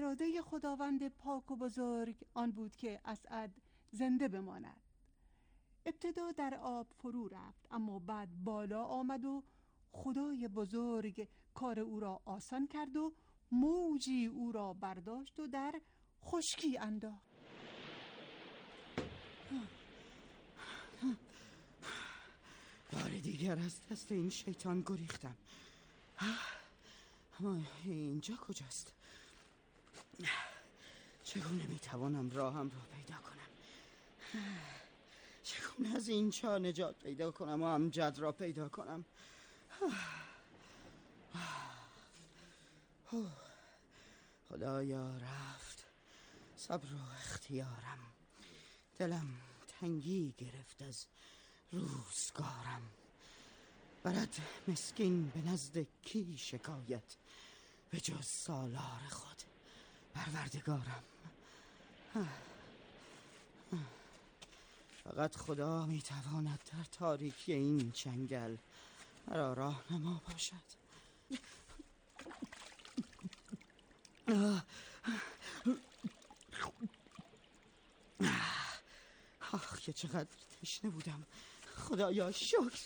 اراده خداوند پاک و بزرگ آن بود که اسعد زنده بماند. ابتدا در آب فرو رفت، اما بعد بالا آمد و خدای بزرگ کار او را آسان کرد و موجی او را برداشت و در خشکی انداخت. بار دیگر از دست این شیطان گریختم. اما اینجا کجاست؟ چگونه میتوانم راهم را پیدا کنم؟ چگونه از اینجا نجات پیدا کنم و امجد را پیدا کنم؟ خدایا رفت صبر و اختیارم، دلم تنگی گرفت از روزگارم. برد مسکین به نزد کی شکایت به جز سالار خود پروردگارم. فقط خدا میتواند در تاریکی این جنگل مرا راهنما باشد. آخ که چقدر تشنه بودم. خدایا شکر.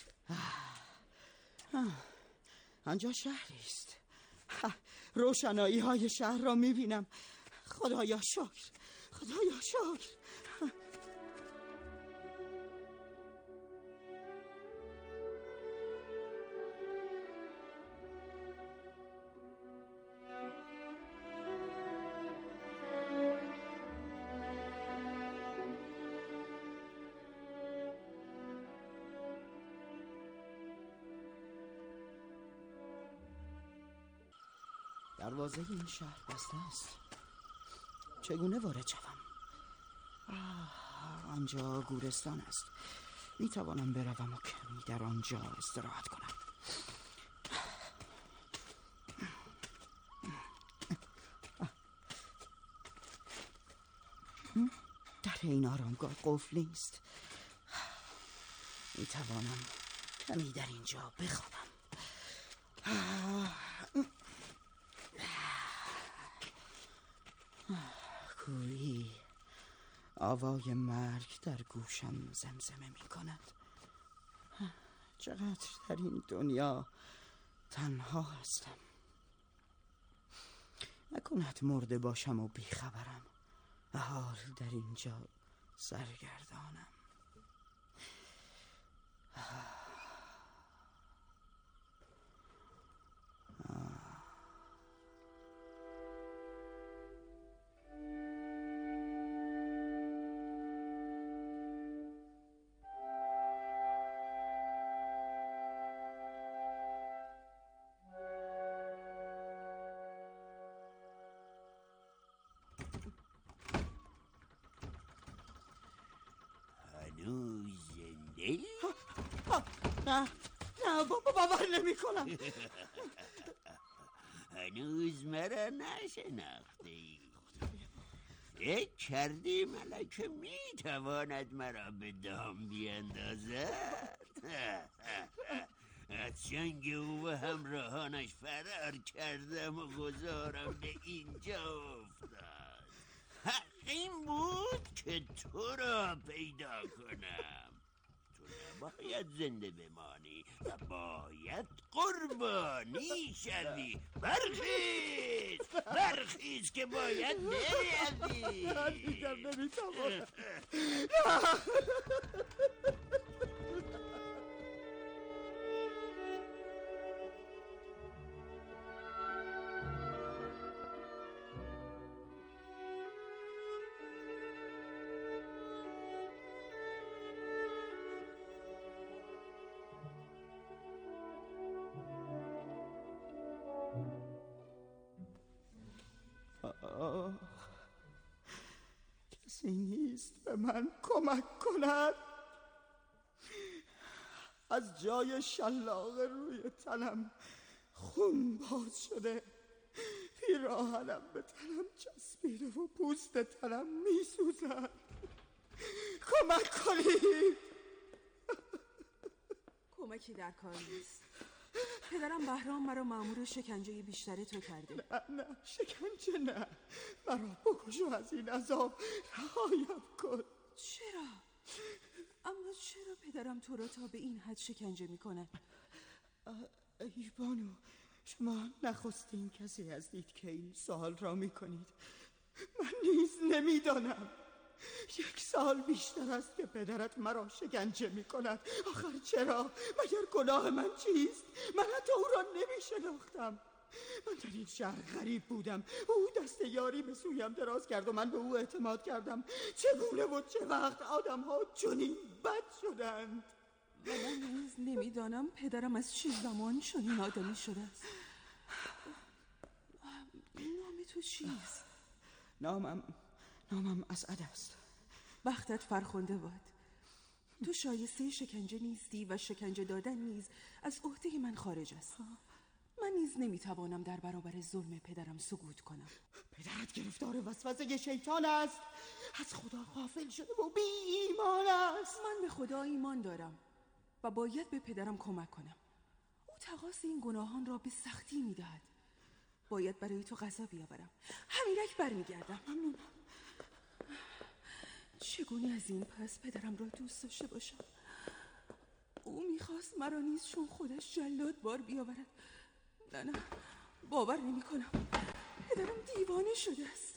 آنجا شهری است. روشنایی های شهر را میبینم. خدایا شکر، خدایا شکر. دروازه این شهر بسته است. چگونه وارد شوم؟ آنجا گورستان است. می توانم بروم و کمی در آنجا استراحت کنم. در این آرامگاه قفل نیست. می توانم کمی در اینجا بخوابم. گویی آوای مرگ در گوشم زمزمه می کند. چقدر در این دنیا تنها هستم. نکند مرده باشم و بیخبرم، حال در اینجا سرگردانم. هنوز زنده؟ نه باور نمی کنم. هنوز مرا نشناختی؟ فکر کردی ملکه می تواند مرا به دام بیندازد؟ از چنگ او و همراهانش فرار کردم و گذارم به اینجا افتاد. حق این بود که تو را پیدا کنم. تو نباید زنده بمانی و باید قربانی شوی. برخیز که باید بروی. دیگر نمیتوانم. کسی نیست به من کمک کند. از جای شلاق روی تنم خون باز شده، پیراهنم به تنم چسبیده و پوست تنم میسوزد. کمک کنید. کمکی در کار نیست. پدرم بهرام مرا مأمور شکنجه بیشتر تو کرده. نه شکنجه نه، مرا بکش و از این عذاب رهایم کن. چرا؟ اما چرا پدرم تو را تا به این حد شکنجه میکنه؟ ای بانو، شما نخستین کسی هستید که این سوال را میکنید. من نیز نمیدانم. 1 سال بیشتر است که پدرت مرا شکنجه میکند. آخر چرا؟ مگر گناه من چیست؟ من حتی او را نمیشناختم. من در این شهر غریب بودم، او دست یاری به سویم دراز کرد و من به او اعتماد کردم. چگونه و چه وقت آدم ها چنین بد شدند؟ و من نیز نمیدانم پدرم از چه زمان چنین آدمی شده است. نام تو چیست؟ نامم اسعد است. بختت فرخنده باد. تو شایسته شکنجه نیستی و شکنجه دادن نیز از عهده من خارج است. من نیز نمیتوانم در برابر ظلم پدرم سکوت کنم. پدرت گرفتار وسوسه شیطان است، از خدا غافل شده و بی ایمان است. من به خدا ایمان دارم و باید به پدرم کمک کنم. او تقاص این گناهان را به سختی میدهد. باید برای تو غذا بیاورم. همینک برمیگردم. ممنونم. چگونه از این پس پدرم را دوست داشته باشم؟ او میخواست مرا نیز چون خودش جلاد بار بیاورد. نه باور نمی کنم. پدرم دیوانه شده است.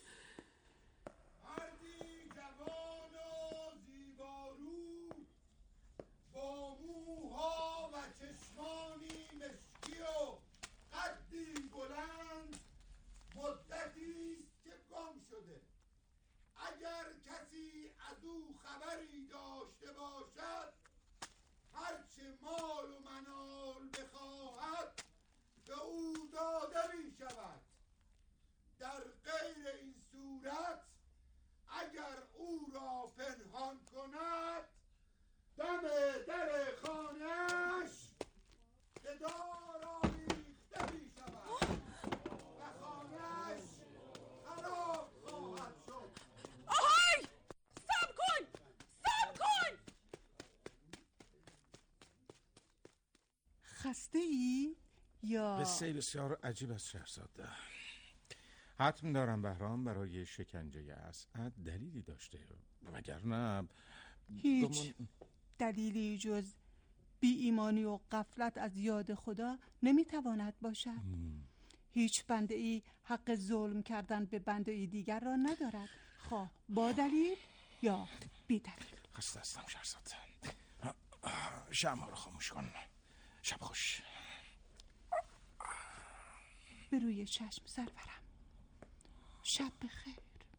مردی جوان و زیبارو با موها و چشمانی مشکی و قدی بلند مدتی است که گم شده. اگر کسی از او خبری داشته باشد، هرچه مال و منال بخواهد به او داده می شود. در غیر این صورت اگر او را پنهان کند، دم در خانه‌اش به دار آویخته می شود و خانه‌اش خراب خواهد شد. آهای! صبر کن! خسته ای؟ یا قصه بسیار عجیب است شهرزاده. حتم دارم بهرام برای شکنجه اسعد دلیلی داشته، وگرنه هیچ دلیلی جز بی ایمانی و غفلت از یاد خدا نمیتواند باشد. هیچ بنده ای حق ظلم کردن به بنده ای دیگر را ندارد، خواه با دلیل یا بی دلیل. خسته هستم شهرزاده. شمع رو خاموش کن. شب خوش. به روی چشم سرورم. شب بخیر.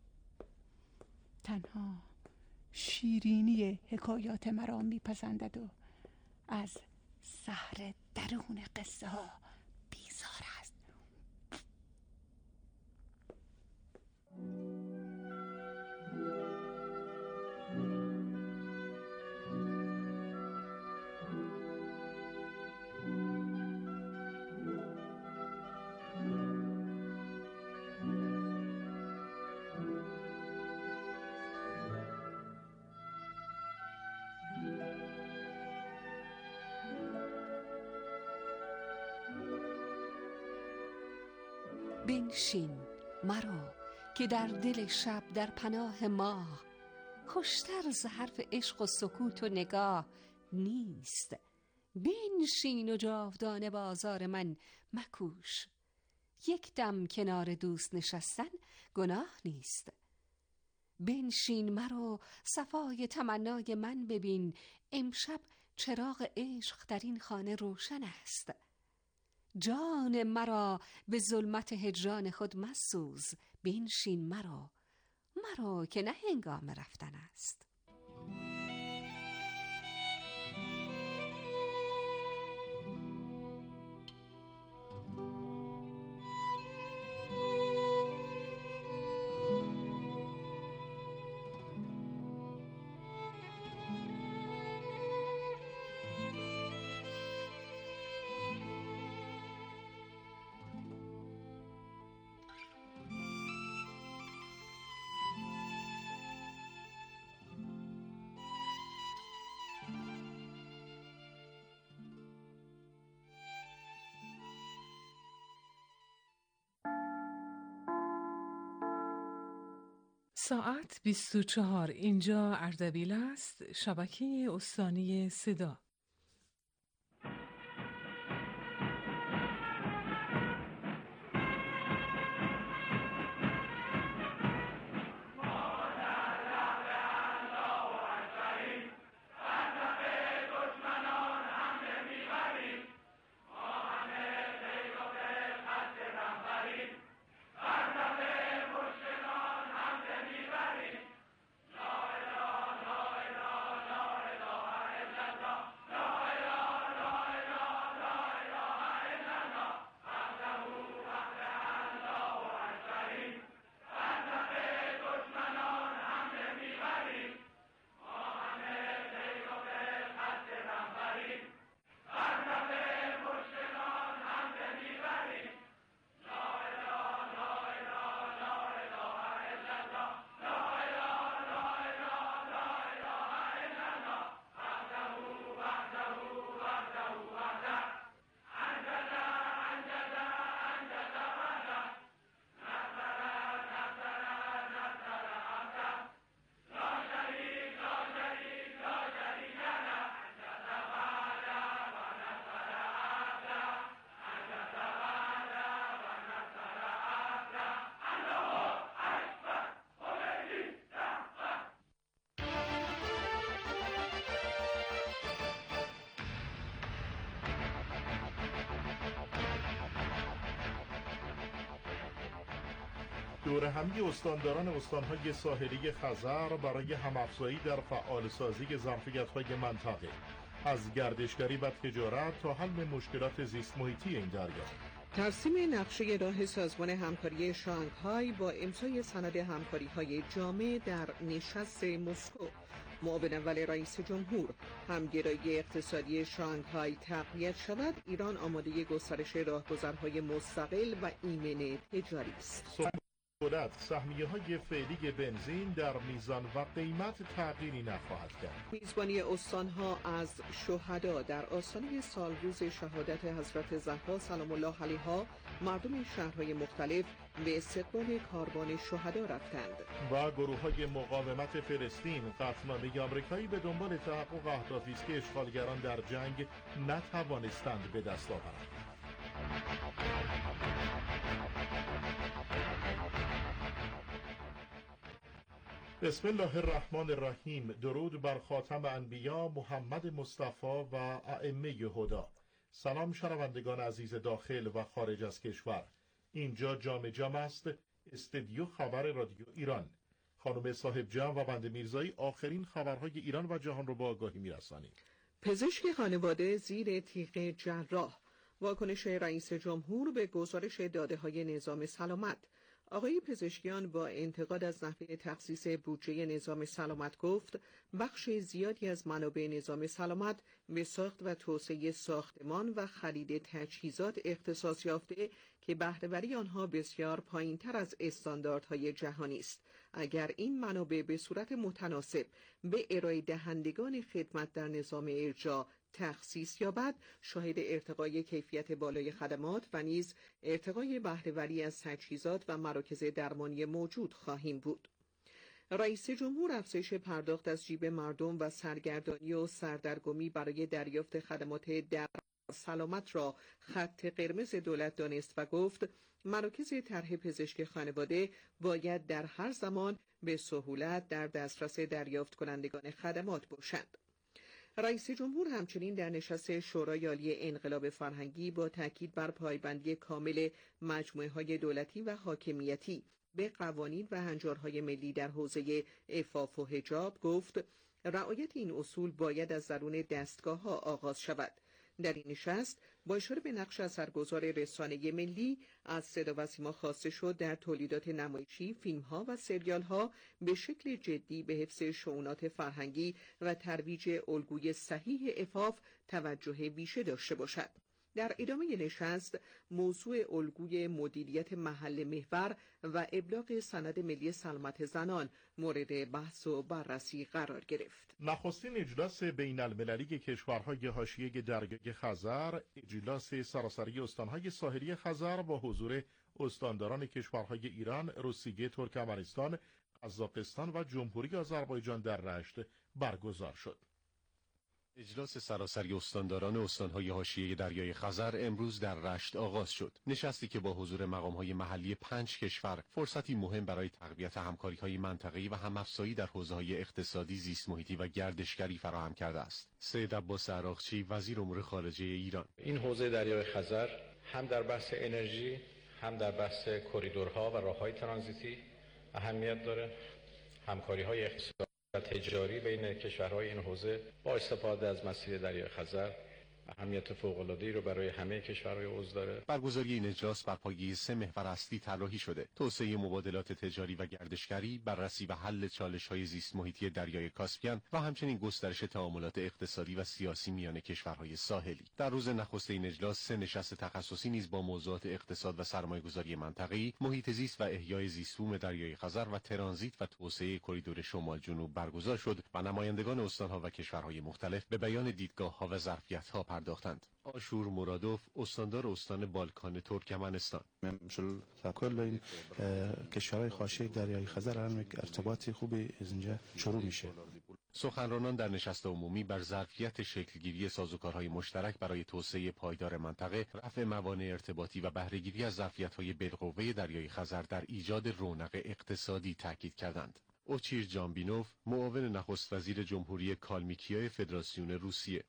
تنها شیرینی حکایات مرا میپسندد و از سحر درون قصه ها بیزار است. بنشین مرا که در دل شب در پناه ماه، خوشتر ز حرف عشق و سکوت و نگاه نیست. بنشین و جاودانه بازار من مکوش، یک دم کنار دوست نشستن گناه نیست. بنشین مرا صفای تمنای من ببین، امشب چراغ عشق در این خانه روشن است. جان مرا به ظلمت هجران خود مسوز، بنشین مرا که نه هنگام رفتن است. ساعت 24. اینجا اردبیل است، شبکه استانی صدا. دورهمی استانداران استانهای ساحلی خزر برای همافزایی در فعالسازی ظرفیت‌های منطقه، از گردشگری و تجارت تا حل مشکلات زیست محیطی این دریا. ترسیم نقشه راه سازمان همکاری شانگهای با امضای سند همکاری‌های جامع در نشست مسکو. معاون اول رئیس جمهور: همگرایی اقتصادی شانگهای تقویت شود، ایران آماده گسترش راهگذرهای مستقل و ایمن تجاری است. سهمیه‌های فعلی بنزین در میزان و قیمت تغییری نخواهد کرد. میزبانی استانها از شهدا در آستانه سالروز شهادت حضرت زهرا سلام الله علیها، مردم شهرهای مختلف به استقبال کاروان شهدا رفتند. و گروه‌های مقاومت فلسطین قطعنامه آمریکایی به دنبال تحقق اهدافی است که اشغالگران در جنگ نتوانستند به دست آورند. بسم الله الرحمن الرحیم. درود بر خاتم انبیا محمد مصطفی و ائمه هدا. سلام شنوندگان عزیز داخل و خارج از کشور. اینجا جام است، استدیو خبر رادیو ایران. خانم صاحب جام و بنده میرزایی آخرین خبرهای ایران و جهان رو با آگاهی میرسانیم. پزشک خانواده زیر تیغ جراح. واکنش رئیس جمهور به گزارش داده‌های نظام سلامت. آقای پزشکیان با انتقاد از نحوه تخصیص بودجه نظام سلامت گفت بخش زیادی از منابع نظام سلامت به ساخت و توسعه ساختمان و خرید تجهیزات اختصاص یافته که بهره‌وری آنها بسیار پایین‌تر از استانداردهای جهانی است. اگر این منابع به صورت متناسب به ارائه دهندگان خدمت در نظام ارجاع تخصیص یابد، شاهد ارتقای کیفیت بالای خدمات و نیز ارتقای بهره‌وری از تجهیزات و مراکز درمانی موجود خواهیم بود. رئیس جمهور افزایش پرداخت از جیب مردم و سرگردانی و سردرگمی برای دریافت خدمات در سلامت را خط قرمز دولت دانست و گفت مراکز طرح پزشک خانواده باید در هر زمان به سهولت در دسترس دریافت کنندگان خدمات باشند. رئیس جمهور همچنین در نشست شورای عالی انقلاب فرهنگی با تاکید بر پایبندی کامل مجموعه‌های دولتی و حاکمیتی به قوانین و هنجارهای ملی در حوزه عفاف و حجاب گفت رعایت این اصول باید از درون دستگاه‌ها آغاز شود. در این نشست با اشاره به نقش اثرگذار رسانه ملی از صدا و سیما خواسته شد در تولیدات نمایشی، فیلم‌ها و سریال‌ها به شکل جدی به حفظ شؤونات فرهنگی و ترویج الگوی صحیح عفاف توجه ویژه داشته باشد. در ادامه نشست موضوع الگوی مدیریت محل محور و ابلاغ سند ملی سلامت زنان مورد بحث و بررسی قرار گرفت. نخستین اجلاس بین المللی کشورهای حاشیه دریای خزر، اجلاس سراسری استانهای ساحلی خزر با حضور استانداران کشورهای ایران، روسیه، ترکمنستان، قزاقستان و جمهوری آذربایجان در رشت برگزار شد. اجلاس سراسری استانداران استان‌های حاشیه دریای خزر امروز در رشت آغاز شد. نشستی که با حضور مقام‌های محلی 5 کشور فرصتی مهم برای تقویت همکاری‌های منطقه‌ای و هم‌افزایی در حوزه‌های اقتصادی، زیست محیطی و گردشگری فراهم کرده است. سید عباس عراقچی، وزیر امور خارجه ایران: این حوزه دریای خزر هم در بحث انرژی، هم در بحث کریدورها و راه‌های ترانزیتی اهمیت داره. همکاری‌های اقتصادی و تجاری بین کشورهای این حوزه با استفاده از مسیر دریای خزر اهمیت فوق‌العاده‌ای رو برای همه کشورهای عضو داره. برگزاری این اجلاس بر پایه 3 محور اصلی طراحی شده: توسعه مبادلات تجاری و گردشگری، بررسی و حل چالش‌های زیست محیطی دریای کاسپین و همچنین گسترش تعاملات اقتصادی و سیاسی میان کشورهای ساحلی. در روز نخست این اجلاس 3 نشست تخصصی نیز با موضوعات اقتصاد و سرمایه‌گذاری منطقه‌ای، محیط زیست و احیای زیستبوم دریای خزر و ترانزیت و توسعه کریدور شمال جنوب برگزار شد و نمایندگان استان‌ها و کشورهای مختلف به بیان دیدگاه‌ها و ظرفیت‌ها پرداختند. آشور مرادوف، استاندار استان بالکان ترکمنستان: مثل کل این کشورهای حاشیه دریای خزر هم یک ارتباطی خوبی از اینجا شروع میشه. سخنرانان در نشست عمومی بر ظرفیت شکلگیری سازوکارهای مشترک برای توسعه پایدار منطقه، رفع موانع ارتباطی و بهره‌گیری از ظرفیت‌های بالقوه دریای خزر در ایجاد رونق اقتصادی تاکید کردند. اوچیر جانبینوف، معاون نخست وزیر جمهوری کالمیکیای فدراسیون روسیه: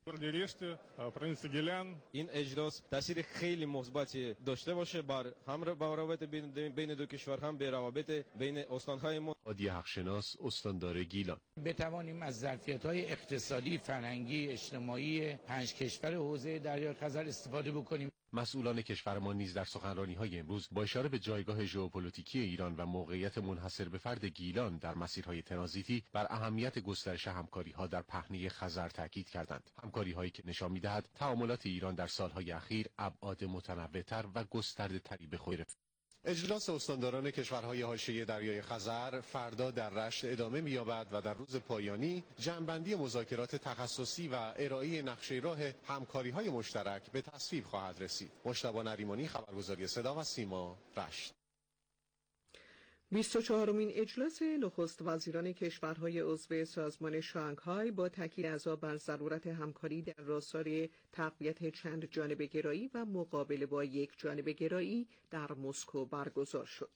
این اجلاس تاثیر خیلی مثبتی داشته باشه بر هم روابط بین دو کشور، هم به روابط بین استان‌های ما. هادی حقشناس، استاندار گیلان: بتوانیم از ظرفیت‌های اقتصادی، فرهنگی، اجتماعی 5 کشور حوزه دریای خزر استفاده بکنیم. مسئولان کشورمان نیز در سخنرانی‌های امروز با اشاره به جایگاه ژئوپلیتیکی ایران و موقعیت منحصر به فرد گیلان در مسیرهای ترانزیتی بر اهمیت گسترش همکاری‌ها در پهنه خزر تاکید کردند. همکاری‌هایی که نشان می‌دهد تعاملات ایران در سال‌های اخیر ابعاد متنوع‌تر و گسترده‌تری به خود گرفت. اجلاس استانداران کشورهای حاشیه دریای خزر فردا در رشت ادامه می‌یابد و در روز پایانی جمع‌بندی مذاکرات تخصصی و ارائه نقشه راه همکاری‌های مشترک به تصویب خواهد رسید. مجتبی نریمانی، خبرگزاری صدا و سیما، رشت. 24مین اجلاس نخست وزیران کشورهای عضو سازمان شانگهای با تاکید اعضا بر ضرورت همکاری در راستای تقویت چند جانبه گرایی و مقابله با یک جانبه گرایی در مسکو برگزار شد.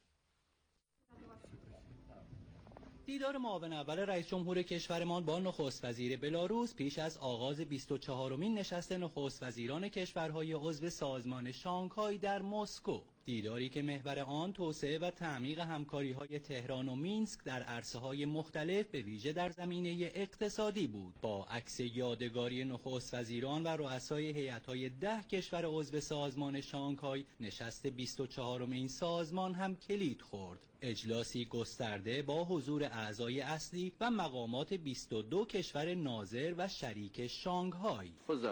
دیدار معاون اول رئیس جمهور کشورمان با نخست وزیر بلاروس پیش از آغاز 24مین نشست نخست وزیران کشورهای عضو سازمان شانگهای در مسکو، دیداری که محور آن توسعه و تعمیق همکاری‌های تهران و مینسک در عرصه‌های مختلف به ویژه در زمینه اقتصادی بود. با عکس یادگاری نخست وزیران و رؤسای هیئت‌های 10 کشور عضو سازمان شانگهای، نشست 24مین سازمان هم کلید خورد. اجلاسی گسترده با حضور اعضای اصلی و مقامات 22 کشور ناظر و شریک شانگهای.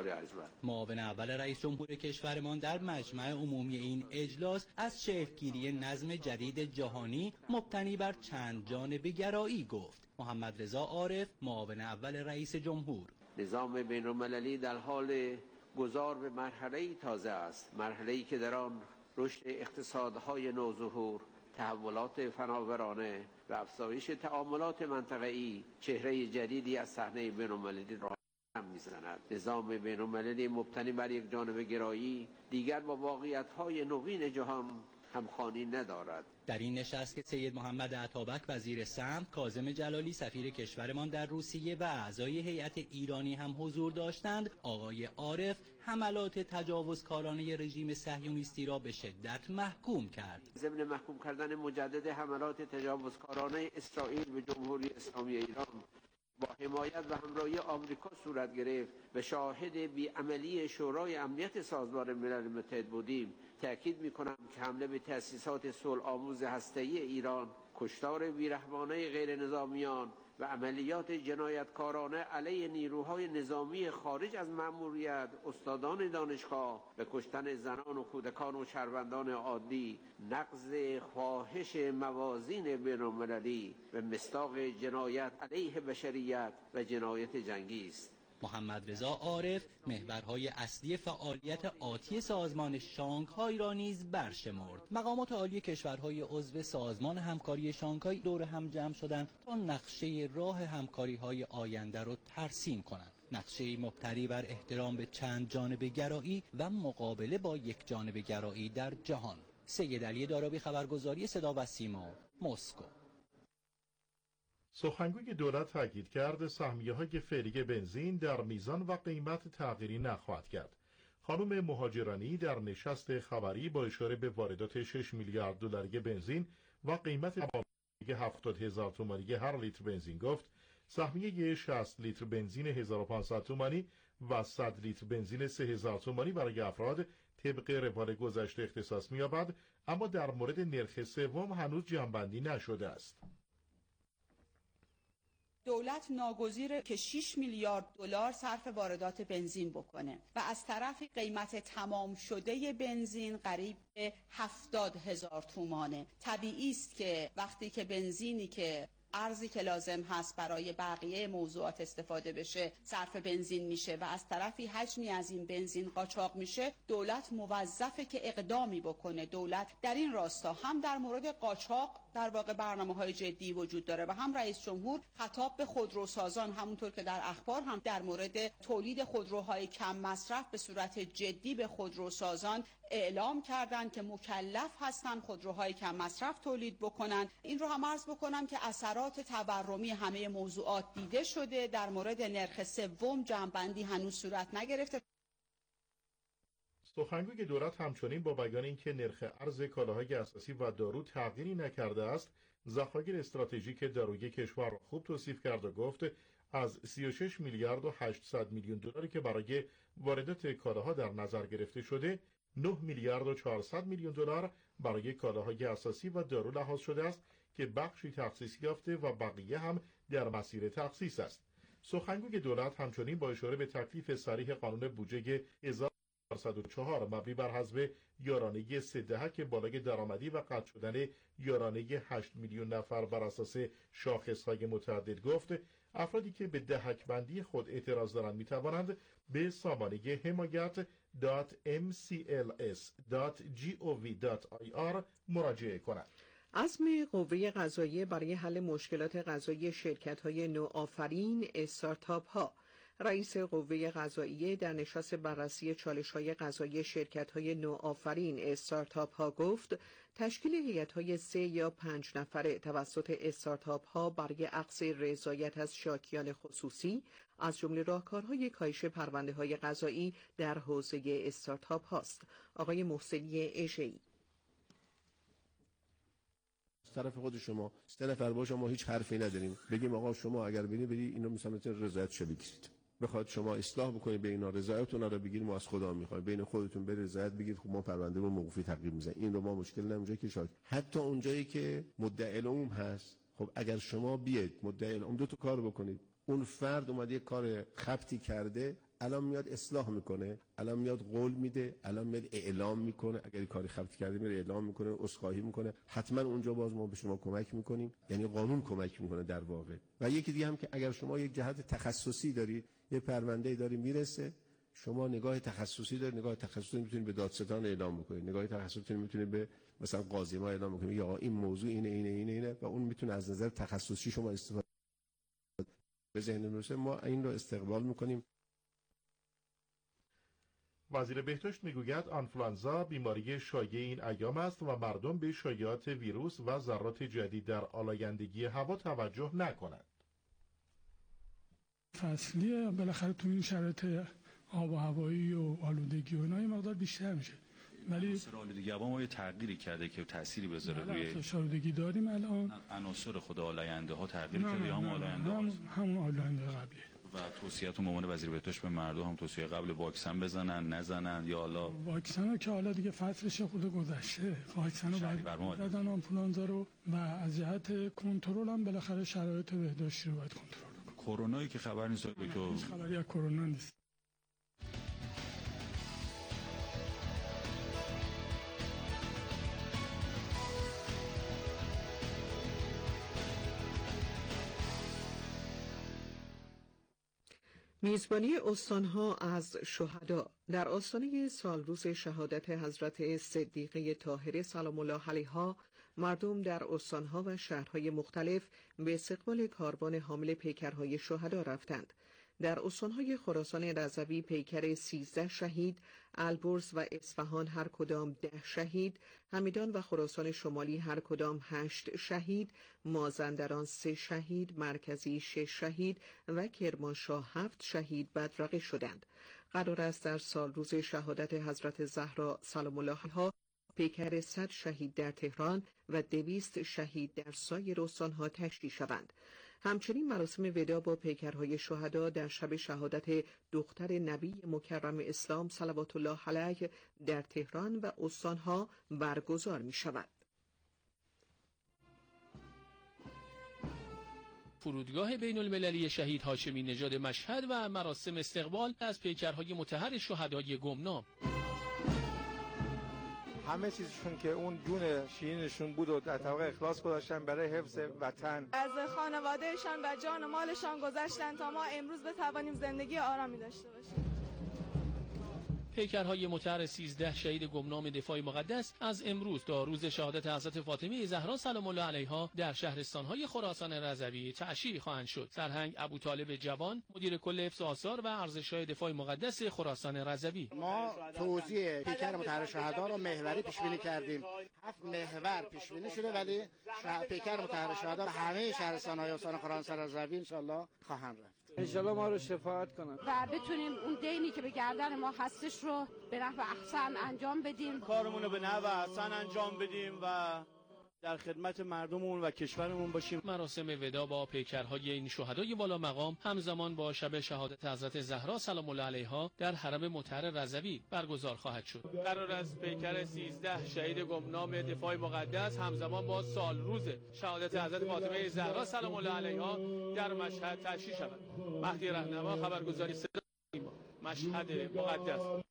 معاون اول رئیس جمهور کشورمان در مجمع عمومی این اجلاس از شکل‌گیری نظم جدید جهانی مبتنی بر چند جانبه گرایی گفت. محمد رضا عارف، معاون اول رئیس جمهور: نظام بین‌المللی در حال گذار به مرحله‌ای تازه است، مرحله‌ای که در آن رشد اقتصادهای نوظهور، تحولات فناورانه و افزایش تعاملات منطقه‌ای چهره جدیدی از صحنه بین‌المللی را هم می‌زند. نظام بین‌المللی مبتنی بر یک جانبه گرایی دیگر با واقعیت‌های نوین جهان همخوانی ندارد. در این نشست که سید محمد عطابک وزیر سمت، کاظم جلالی سفیر کشورمان در روسیه و اعضای هیئت ایرانی هم حضور داشتند، آقای عارف حملات تجاوزکارانه رژیم صهیونیستی را به شدت محکوم کرد. ضمن محکوم کردن مجدد حملات تجاوزکارانه اسرائیل به جمهوری اسلامی ایران با حمایت و همراهی آمریکا صورت گرفت و شاهد بی‌عملی شورای امنیت سازمان ملل متحد بودیم، تأکید می‌کنم که حمله به تأسیسات صلح‌آموز هسته‌ای ایران، کشتار بیرحمانه غیر نظامیان و عملیات جنایتکارانه علیه نیروهای نظامی خارج از مأموریت، استادان دانشگاه و کشتن زنان و کودکان و شهروندان عادی، نقض خواهش موازین بین‌المللی و مصداق جنایت علیه بشریت و جنایت جنگی است. محمد رضا عارف محورهای اصلی فعالیت آتی سازمان شانگهای را نیز برشمرد. مقامات عالی کشورهای عضو سازمان همکاری شانگهای دور هم جمع شدند تا نقشه راه همکاری‌های آینده را ترسیم کنند. نقشه مبتنی بر احترام به چند جانبه گرایی و مقابله با یک جانبه گرایی در جهان. سید علی دارابی، خبرگزاری صدا و سیما، مسکو. سخنگوی دولت تاکید کرد سهمیه‌های فعلی بنزین در میزان و قیمت تغییری نخواهد کرد. خانم مهاجرانی در نشست خبری با اشاره به واردات 6 میلیارد دلاری بنزین و قیمت 70,000 تومانی هر لیتر بنزین گفت سهمیه 60 لیتر بنزین 1500 تومانی و 100 لیتر بنزین 3000 تومانی برای افراد طبق روال گذشته اختصاص می‌یابد، اما در مورد نرخ سوم هنوز جمع‌بندی نشده است. دولت ناگزیره که 6 میلیارد دلار صرف واردات بنزین بکنه و از طرفی قیمت تمام شده بنزین قریب به 70,000 تومانه. طبیعی است که وقتی که بنزینی که ارزی که لازم هست برای بقیه موضوعات استفاده بشه صرف بنزین میشه و از طرفی حجمی از این بنزین قاچاق میشه، دولت موظفه که اقدامی بکنه. دولت در این راستا هم در مورد قاچاق در واقع برنامه‌های جدی وجود داره و هم رئیس جمهور خطاب به خودروسازان همونطور که در اخبار هم در مورد تولید خودروهای کم مصرف به صورت جدی به خودروسازان اعلام کردن که مکلف هستن خودروهای کم مصرف تولید بکنن. این رو هم عرض بکنم که اثرات تورمی همه موضوعات دیده شده. در مورد نرخ سوم جمع‌بندی هنوز صورت نگرفته. سخنگوی دولت همچنین با بیان اینکه نرخ ارز کالاهای اساسی و دارو تغییری نکرده است، ذخایر استراتژیک دارویی کشور را خوب توصیف کرد و گفت از 36 میلیارد و 800 میلیون دلاری که برای واردات کالاها در نظر گرفته شده، 9 میلیارد و 400 میلیون دلار برای کالاهای اساسی و دارو لحاظ شده است که بخشی تخصیص یافته و بقیه هم در مسیر تخصیص است. سخنگوی دولت همچنین با اشاره به تکلیف صریح قانون بودجه 1404 مبنی بر حذف یارانه 3 دهک بالای درآمدی و قطع شدن یارانه 8 میلیون نفر بر اساس شاخص‌های متعدد گفت افرادی که به دهک بندی خود اعتراض دارند می‌توانند به سامانه حمایت.mcls.gov.ir مراجعه کنند. عزم قوه قضاییه برای حل مشکلات قضایی شرکت‌های نوآفرین استارتاپ‌ها. رئیس قوه قضاییه در نشست بررسی چالش‌های قضایی شرکت‌های نوآفرین استارتاپ‌ها گفت تشکیل هیئت‌های 3 یا 5 نفره توسط استارتاپ‌ها برای اخذ رضایت از شاکیان خصوصی از جمله راهکارهای کاهش پرونده‌های قضایی در حوزه استارتاپ هاست. آقای محسنی اشعی: از طرف خود شما 3 نفر باشه ما هیچ حرفی نداریم، بگیم آقا شما اگر بری اینو مثلا رضایت شو بگیرید، بخواد شما اصلاح بکنید به اینا رضایتتون رو بگیرید، ما از خدا میخوایم بین خودتون به رضایت بگید خب ما پرونده رو موقوفی تغییر میزنیم. این رو ما مشکل نمیشه که شاید حتی اونجایی که مدعی العموم هست، خب اگر شما بیاید مدعی العموم 2 تا کار بکنید، اون فرد اومده یک کار خبطی کرده، الان میاد اصلاح میکنه، الان میاد قول میده، الان میاد اعلام میکنه، اگر کاری خبطی کرده میره اعلام میکنه، عذرخواهی میکنه، حتما اونجا باز ما به شما کمک میکنیم، یعنی قانون کمک میکنه در واقع. و یکی دیگه هم که اگر شما یک جهت تخصصی دارید، یه پرونده داری میرسه، شما نگاه تخصصی دارید، نگاه تخصصی میتونید به دادستان اعلام بکنید، نگاه تخصصی میتونید به مثلا قاضی ما اعلام بکنید یا این موضوع اینه و اون میتونه از نظر تخصصی شما استفاده به ذهن میرسه، ما این رو استقبال میکنیم. وزیر بهداشت میگوید آنفلوانزا بیماری شایع این ایام است و مردم به شایعات ویروس و ذرات جدید در آلایندگی هوا توجه نکنند. فصلیه، بالاخره تو این شرایط آب و هوایی و آلودگی و اینا یه مقدار بیشتر میشه، ولی آلودگی هوا ما یه تغییری کرده که تأثیری بذاره روی آلودگی داریم الان. عناصر خود آلاینده ها تغییر کرده یا هم آلاینده همون آلاینده قبلیه. و توصیه‌تون به عنوان وزیر بهداشت به مردم هم توصیه قبل واکسن بزنن نزنن یا حالا واکسن که حالا دیگه فصلش خود گذشته، واکسن رو باید زدن آنفولانزا رو و از جهت کنترل هم بالاخره شرایط بهداشتی رو باید کنترل کنن. کرونایی که خبر نیست هیچ خبری از کرونا نیست. میزبانی استانها از شهدا. در آستانه سالروز شهادت حضرت صدیقه طاهره سلام الله علیها، مردم در استانها و شهرهای مختلف به استقبال کاروان حامل پیکرهای شهدا رفتند. در استانهای خراسان رضوی پیکر 13 شهید، البرز و اصفهان هر کدام 10 شهید، همدان و خراسان شمالی هر کدام 8 شهید، مازندران 3 شهید، مرکزی 6 شهید و کرمانشاه 7 شهید بدرقه شدند. قرار است در سالروز شهادت حضرت زهرا سلام الله علیها پیکر 100 شهید در تهران و 200 شهید در سایر استانها تشییع شوند. همچنین مراسم وداع با پیکرهای شهدا در شب شهادت دختر نبی مکرم اسلام صلوات الله علیه در تهران و استانها برگزار می شود. فرودگاه بین المللی شهید هاشمی نژاد مشهد و مراسم استقبال از پیکرهای مطهر شهدای گمنام. همه چیزشون که اون جون شیرینشون بود و در طبق اخلاص گذاشتن برای حفظ وطن. از خانوادهشان و جان و مالشان گذشتن تا ما امروز بتوانیم زندگی آرامی داشته باشیم. پیکرهای مطهر 13 شهید گمنام دفاع مقدس از امروز تا روز شهادت حضرت فاطمه زهرا سلام الله علیها در شهرستانهای خراسان رضوی تشییع خواهند شد. سرهنگ ابوطالب جوان، مدیر کل حفظ آثار و ارزش‌های دفاع مقدس خراسان رضوی: ما توزیع پیکر مطهر شهدا را محوری پیش بینی کردیم. 7 محور پیش بینی شده، ولی پیکر مطهر شهدا همه شهرستان‌های استان خراسان رضوی ان شاءالله خواهند رفت. انشالله ما رو شفاعت کنن و بتونیم اون دینی که به گردن ما هستش رو به نحو احسن انجام بدیم، کارمون رو به نحو احسن انجام بدیم و در خدمت مردممون و کشورمون باشیم. مراسم وداع با پیکرهای این شهدای والا مقام همزمان با شب شهادت حضرت زهرا سلام الله علیها در حرم مطهر رضوی برگزار خواهد شد. قرار است پیکر 13 شهید گمنام دفاع مقدس همزمان با سالروز شهادت حضرت فاطمه زهرا سلام الله علیها در مشهد تشییع شود. مهدی رهنما، خبرگزاری صدای مشهد مقدس.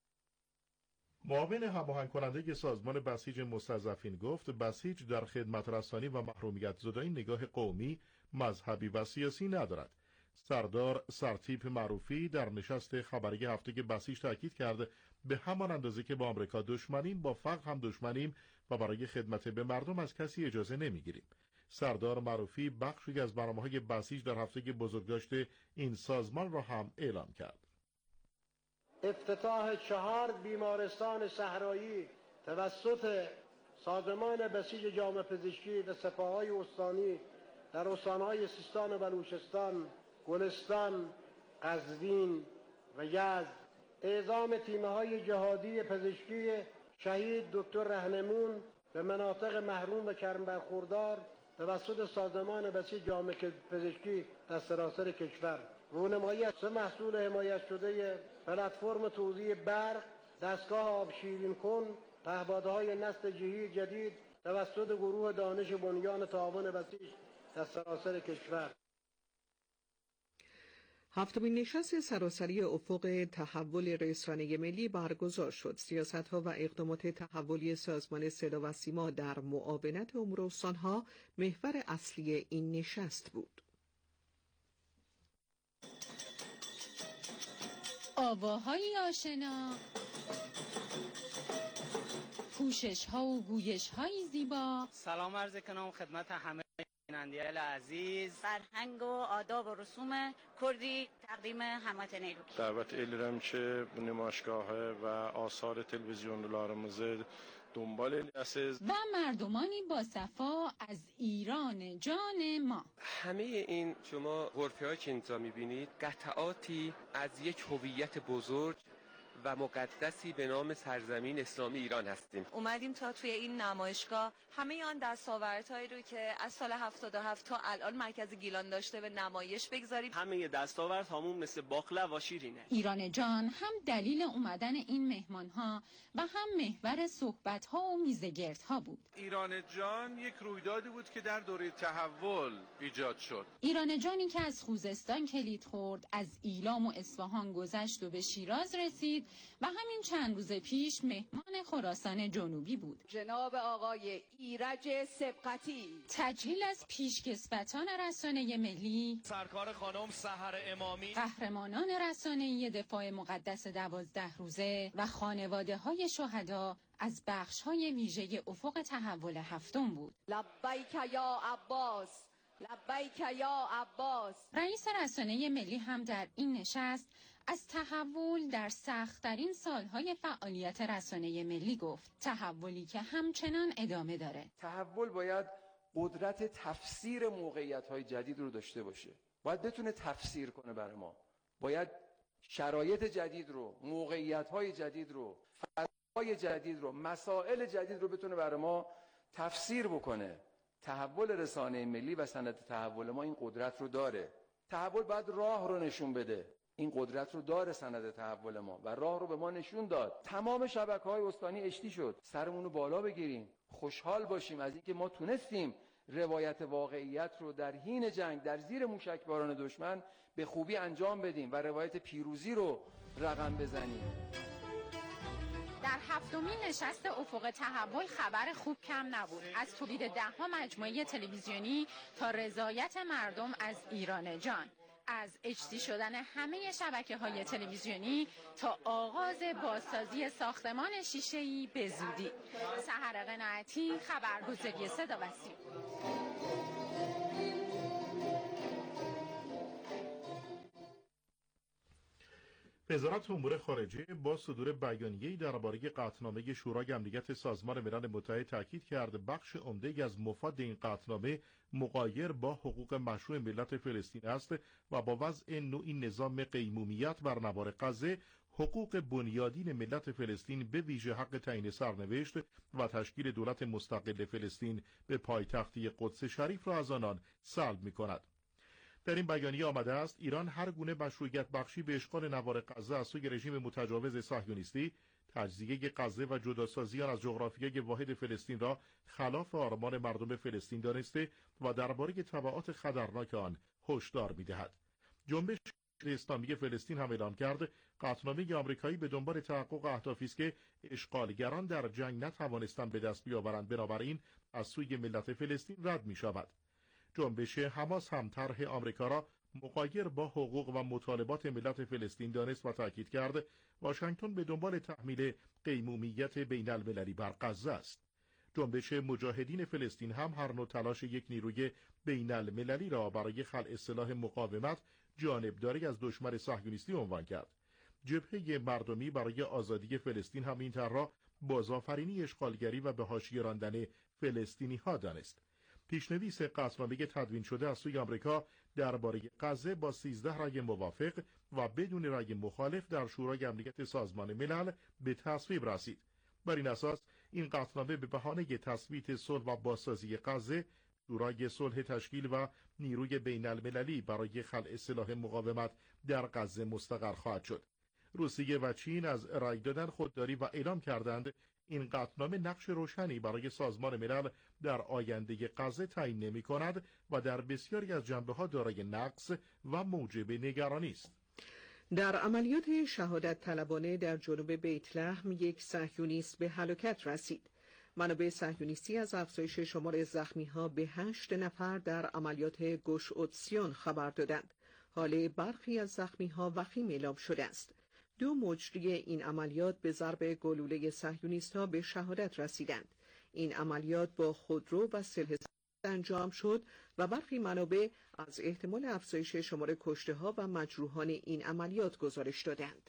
معاون هماهنگ کننده سازمان بسیج مستضعفین گفت بسیج در خدمت رسانی و محرومیت زدایی نگاه قومی، مذهبی و سیاسی ندارد. سردار سرتیپ معروفی در نشست خبری هفته بسیج تاکید کرد به همان اندازه که با آمریکا دشمنیم با فقر هم دشمنیم و برای خدمت به مردم از کسی اجازه نمیگیریم. سردار معروفی بخشی از برنامه‌های بسیج در هفته بزرگداشت این سازمان را هم اعلام کرد. افتتاح 4 بیمارستان صحرایی توسط سازمان بسیج جامعه پزشکی و سپاه‌های استانی در استان‌های سیستان و بلوچستان، گلستان، قزوین و یزد. اعزام تیم‌های جهادی پزشکی شهید دکتر رهنمون به مناطق محروم و کرم برخوردار توسط سازمان بسیج جامعه پزشکی در سراسر کشور. رونمایی از 3 محصول حمایت شده پلتفرم توزیع برق، دستگاه آب شیرین کن، پهپادهای نسل جهی جدید توسط گروه دانش بنیان تعاون بسیج در سراسر کشور. هفتمین نشست سراسری افق تحول رسانه ملی برگزار شد. سیاست‌ها و اقدامات تحولی سازمان صدا و سیما در معاونت امور استان‌ها محور اصلی این نشست بود. آواهای آشنا، پوشش ها و گویش های زیبا. سلام عرض کنم خدمت همه بینندگان عزیز. فرهنگ و آداب و رسوم کردی تقدیم هموطن ایران. دعوت ایلرم چه نمایشگاه و آثار تلویزیون لارموزه دنبال اساس و مردمانی با صفا از ایران جان ما. همه این شما غرفه‌هایی که اینجا می‌بینید قطعاتی از یک هویت بزرگ و مقدسی به نام سرزمین اسلامی ایران هستیم. اومدیم تا توی این نمایشگاه همه آن دستاوردهایی رو که از سال 77 تا الان مرکز گیلان داشته به نمایش بگذاریم. همه دستاورد همون مثل باقلا و شیرینه. ایران جان هم دلیل اومدن این مهمان‌ها و هم محور صحبت‌ها و میزگردها بود. ایران جان یک رویدادی بود که در دوره تحول ایجاد شد. ایران جانی که از خوزستان کلید خورد، از ایلام و اصفهان گذشت و به شیراز رسید و همین چند روز پیش مهمان خراسان جنوبی بود. جناب آقای ایرج سبقتی، تجلیل از پیشکسوتان رسانه ملی، سرکار خانم سحر امامی، قهرمانان رسانه‌ای دفاع مقدس 12 روزه و خانواده‌های شهدا از بخش‌های ویژه افق تحول هفتم بود. لبیک یا عباس، لبیک یا عباس. رئیس رسانه ملی هم در این نشست از تحول در سخت‌ترین سالهای فعالیت رسانه ملی گفت، تحولی که همچنان ادامه داره. تحول باید قدرت تفسیر موقعیت‌های جدید رو داشته باشه، باید بتونه تفسیر کنه برای ما، باید شرایط جدید رو، موقعیت‌های جدید رو، فضای جدید رو، مسائل جدید رو بتونه برای ما تفسیر بکنه. تحول رسانه ملی و سند تحول ما این قدرت رو داره. تحول باید راه رو نشون بده. این قدرت رو داره سند تحول ما و راه رو به ما نشون داد. تمام شبکه‌های استانی اشتی شد. سرمون رو بالا بگیریم، خوشحال باشیم از اینکه ما تونستیم روایت واقعیت رو در حین جنگ در زیر موشکباران دشمن به خوبی انجام بدیم و روایت پیروزی رو رقم بزنیم. در هفتمین نشست افق تحول خبر خوب کم نبود. از تولید 10 مجموعه تلویزیونی تا رضایت مردم از ایران جان، از اچ دی شدن همه شبکه‌های تلویزیونی تا آغاز بازسازی ساختمان شیشه‌ای به زودی. سحر قناعتی، خبرگزاری صدا و سیما. وزارت امور خارجه با صدور بیانیه‌ای درباره قطعنامه شورای امنیت سازمان ملل متحد تاکید کرد بخش عمده‌ای از مفاد این قطعنامه مغایر با حقوق مشروع ملت فلسطین است و با وضع نوعی نظام قیمومیت بر نوار غزه حقوق بنیادین ملت فلسطین به ویژه حق تعیین سرنوشت و تشکیل دولت مستقل فلسطین به پایتختی قدس شریف را از آنان سلب می‌کند. در این بیانیه آمده است ایران هر گونه مشروعیت بخشی به اشغال نوار غزه از سوی رژیم متجاوز صهیونیستی، تجزیه غزه و جداسازی آن از جغرافیای واحد فلسطین را خلاف آرمان مردم فلسطین دانسته و درباره تبعات خطرناک آن هشدار می‌دهد. جنبش اسلامی فلسطین هم اعلام کرد قطعنامه آمریکایی به دنبال تحقق اهدافی است که اشغالگران در جنگ نتوانستند به دست بیاورند، بنابراین از سوی ملت فلسطین رد می‌شود. جنبش حماس هم طرح آمریکا را مغایر با حقوق و مطالبات ملت فلسطین دانست و تاکید کرد واشنگتن به دنبال تحمیل قیمومیت بین المللی بر غزه است. جنبش مجاهدین فلسطین هم هر نوع تلاش یک نیروی بین المللی را برای خلع سلاح مقاومت جانبداری از دشمن صهیونیستی عنوان کرد. جبهه مردمی برای آزادی فلسطین هم این طرح را بازآفرینی اشغالگری و به حاشیه راندن فلسطینی‌ها دانست. پیشنویس قطعنامه تدوین شده از سوی آمریکا درباره غزه با 13 رأی موافق و بدون رأی مخالف در شورای امنیت سازمان ملل به تصویب رسید. بر این اساس این قطعنامه به بهانه تثبیت صلح و بازسازی غزه، شورای صلح تشکیل و نیروی بین المللی برای خلع سلاح مقاومت در غزه مستقر خواهد شد. روسیه و چین از رأی دادن خودداری و اعلام کردند این قطعنامه نقش روشنی برای سازمان ملل در آینده غزه تعیین نمی‌کند و در بسیاری از جنبه‌ها دارای نقص و موجب نگرانی است. در عملیات شهادت طلبانه در جنوب بیت لحم یک صهیونیست به هلاکت رسید. منابع صهیونیستی از افزایش شمار زخمی‌ها به 8 نفر در عملیات گوش اتسیون خبر دادند. حال برخی از زخمی‌ها وخیم اعلام شده است. 2 مجری این عملیات به ضرب گلوله صهیونیست‌ها به شهادت رسیدند. این عملیات با خودرو و سلاح انجام شد و برخی منابع از احتمال افزایش شمار کشته‌ها و مجروحان این عملیات گزارش دادند.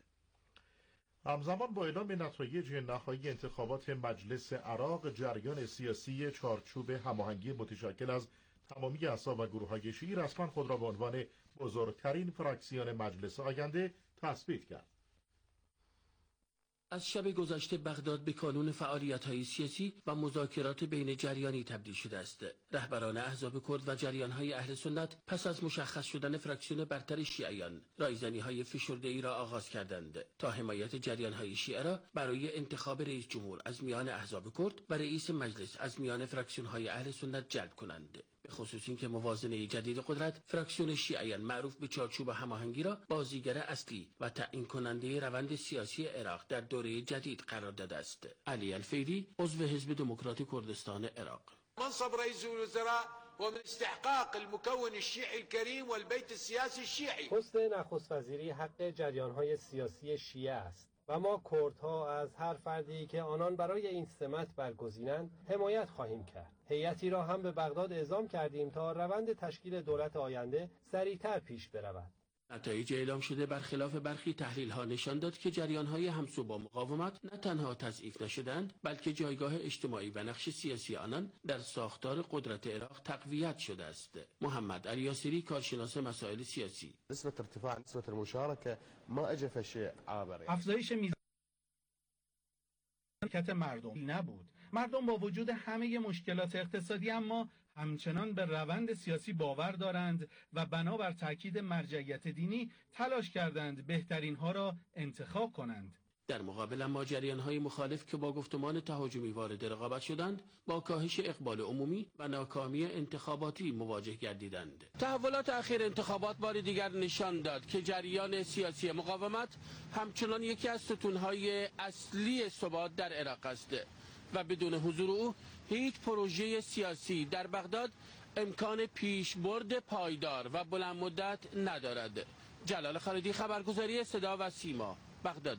همزمان با اعلام نتایج نهایی انتخابات مجلس عراق، جریان سیاسی چارچوب هماهنگی متشکل از تمامی احزاب و گروه‌های شیعی رسما خود را به عنوان بزرگترین فراکسیون مجلس آینده تثبیت کرد. از شب گذشته بغداد به کانون فعالیت‌های سیاسی و مذاکرات بین جریانی تبدیل شده است. رهبران احزاب کرد و جریان‌های اهل سنت پس از مشخص شدن فراکسیون برتر شیعیان، رایزنی‌های فشرده‌ای را آغاز کردند تا حمایت جریان‌های شیعه را برای انتخاب رئیس جمهور از میان احزاب کرد و رئیس مجلس از میان فراکسیون‌های اهل سنت جلب کنند. به خصوص اینکه موازنه جدید قدرت فراکسیون شیعیان معروف به چارچوب هماهنگی را بازیگر اصلی و تعیین کننده روند سیاسی عراق در دوره جدید قرار داده است. علی الفیری عضو حزب دموکرات کردستان عراق: منصب رئیس الوزراء و من استحقاق المكون الشيعي الكريم والبيت السياسي الشيعي. پست نخست وزیری حق جریان‌های سیاسی شیعه است و ما کردها از هر فردی که آنان برای این سمت برگزینند حمایت خواهیم کرد. هیئتی را هم به بغداد اعزام کردیم تا روند تشکیل دولت آینده سریعتر پیش برود. نتایج اعلام شده برخلاف برخی تحلیل‌ها نشان داد که جریان‌های همسو با مقاومت نه تنها تضعیف نشدند، بلکه جایگاه اجتماعی و نقش سیاسی آنان در ساختار قدرت عراق تقویت شده است. محمد علی یاسری، کارشناس مسائل سیاسی: نسبة ارتفاع نسبة المشاركة ما اجى فشيء عابر. افزایش میزان مردم نبود. مردم با وجود همه مشکلات اقتصادی اما همچنان به روند سیاسی باور دارند و بنابر تاکید مرجعیت دینی تلاش کردند بهترین ها را انتخاب کنند. در مقابل اما جریان‌های مخالف که با گفتمان تهاجمی وارد رقابت شدند، با کاهش اقبال عمومی و ناکامی انتخاباتی مواجه گردیدند. تحولات اخیر انتخابات بار دیگر نشان داد که جریان سیاسی مقاومت همچنان یکی از ستون‌های اصلی ثبات در عراق است و بدون حضور او هیچ پروژه سیاسی در بغداد امکان پیشبرد پایدار و بلند مدت ندارد. جلال خالدی، خبرگزاری صدا و سیما، بغداد.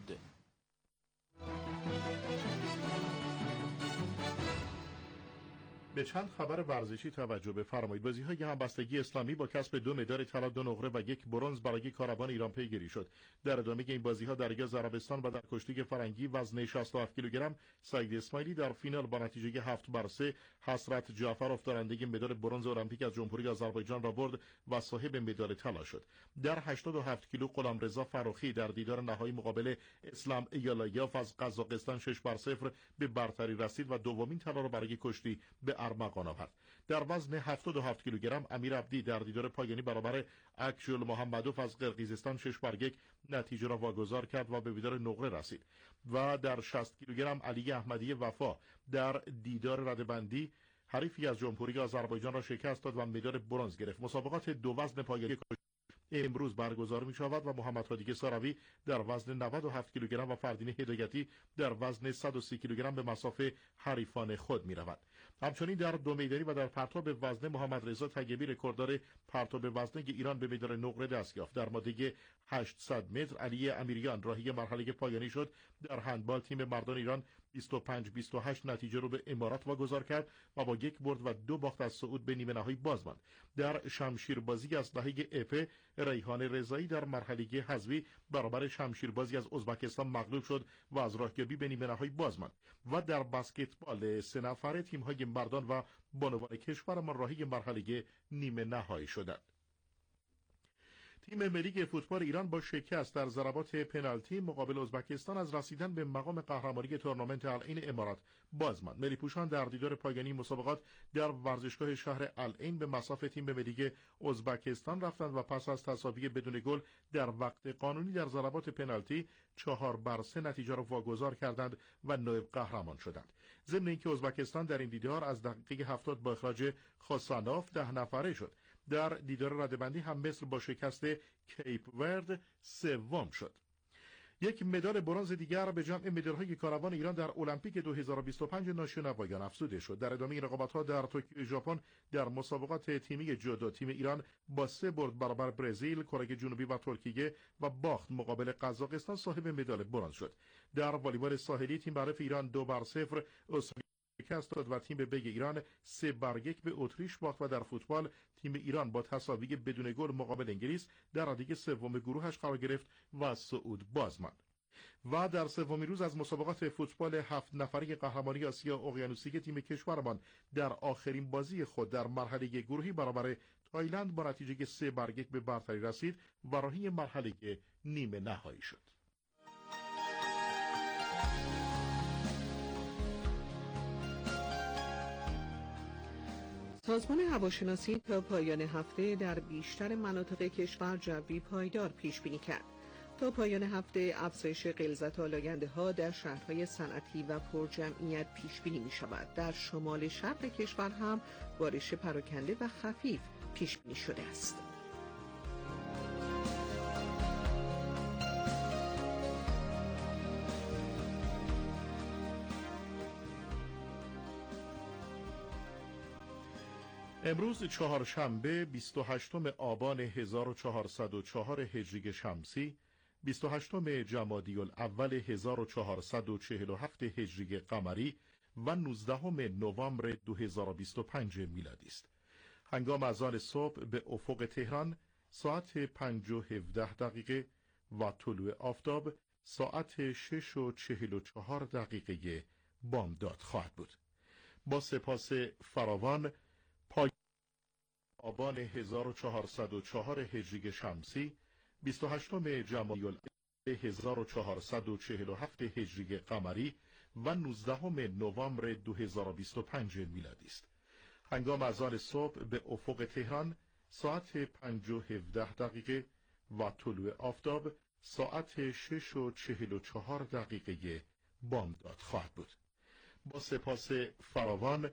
به چند خبر ورزشی توجه بفرمایید. بازی‌های همبستگی اسلامی با کسب 2 مدال طلا، 2 نقره و 1 برنز برای کاروان ایران پیگیری شد. در ادامه این بازی‌ها در ریاض عربستان و در کشتی فرنگی وزن 67 کیلوگرم سعید اسماعیلی در فینال با نتیجه 7-3 حسرت جعفرов دارنده مدال برنز المپیک از جمهوری آذربایجان را برد و صاحب مدال طلا شد. در 87 کیلو غلامرضا فراخی در دیدار نهایی مقابل اسلام ایالایاف از قزاقستان 6-0 به برتری رسید و دومین طلا را برای کشتی به ارمغان آورد. در وزن 77 کیلوگرم امیر عبدی در دیدار پایانی برابر اکشول محمدوف از قرقیزستان 6-1 نتیجه را واگذار کرد و به دیدار نقره رسید. و در 60 کیلوگرم علی احمدی وفا در دیدار ردبندی حریفی از جمهوری آذربایجان را شکست داد و مدال برنز گرفت. مسابقات دو وزن پایانی امروز برگزار می شود و محمد هادی ساروی در وزن 97 کیلوگرم و فردین هدایتی در وزن 130 کیلوگرم به مسافه حریفان خود می روند. همچنین در دو میدانی و در پرتاب وزنه محمد رضا طیبی رکورددار پرتاب وزنه ایران به مدال نقره دست یافت. در ماده 800 متر علی امیریان راهی مرحله پایانی شد. در هندبال تیم مردان ایران 25-28 نتیجه رو به امارات واگذار کرد و با 1 برد و 2 باخت از سعود به نیمه نهایی باز ماند. در شمشیربازی از دهه اف ریحان رضایی در مرحله حذفی برابر شمشیربازی از ازبکستان مغلوب شد و از راهیابی به نیمه نهایی باز ماند. و در بسکتبال 3 نفره تیم‌های مردان و بانوان کشورمان راهی مرحله نیمه نهایی شدند. تیم ملی فوتبال ایران با شکست در ضربات پنالتی مقابل ازبکستان از رسیدن به مقام قهرمانی تورنمنت العین امارات باز ماند. ملی پوشان در دیدار پایانی مسابقات در ورزشگاه شهر العین به مصاف تیم ملی ازبکستان رفتند و پس از تساوی بدون گل در وقت قانونی در ضربات پنالتی 4-3 نتیجه را واگذار کردند و نایب قهرمان شدند. ضمن اینکه ازبکستان در این دیدار از دقیقه 70 با اخراج خاسانوف 10 نفره شد. در دیدار ردبندی هم مصر با شکست کیپ ورد سوم شد. یک مدال برنز دیگر به جمع مدال‌های کاروان ایران در المپیک 2025 ناشونوایان افزوده شد. در ادامه این رقابت‌ها در توکیو ژاپن در مسابقات تیمی جودو تیم ایران با 3 برد برابر برزیل، کره جنوبی و ترکیه و باخت مقابل قزاقستان صاحب مدال برنز شد. در والیبال ساحلی تیم معروف ایران 2-0 شکست داد و تیم به ایران 3-1 به اتریش باخت و در فوتبال تیم ایران با تساوی بدون گل مقابل انگلیس در ردیف سوم گروهش قرار گرفت و صعود باز ماند. و در سومین روز از مسابقات فوتبال 7 نفره قهرمانی آسیا اقیانوسیه تیم کشورمان در آخرین بازی خود در مرحله گروهی برابر تایلند با نتیجه 3-1 به برتری رسید و راهی مرحله نیمه نهایی شد. سازمان هواشناسی تا پایان هفته در بیشتر مناطق کشور جوی پایدار پیش بینی کرد. تا پایان هفته افزایش غلظت آلاینده‌ها در شهرهای صنعتی و پرجمعیت پیش بینی می‌شود. در شمال شرق کشور هم بارش پراکنده و خفیف پیش بینی شده است. امروز چهارشنبه 28 آبان 1404 هجری شمسی، 28 جمادی الاول 1447 هجری قمری و 19 نوامبر 2025 میلادی است. هنگام اذان صبح به افق تهران ساعت 5:17 و طلوع آفتاب ساعت 6:44 بامداد خواهد بود. با سپاس فراوان آبان 1404 هجری شمسی، 28 جمادی الاول 1447 هجری قمری و 19 نوامبر 2025 میلادی است. هنگام اذان صبح به افق تهران ساعت 5:17 و طلوع آفتاب ساعت 6:44 بامداد خواهد بود. با سپاس فراوان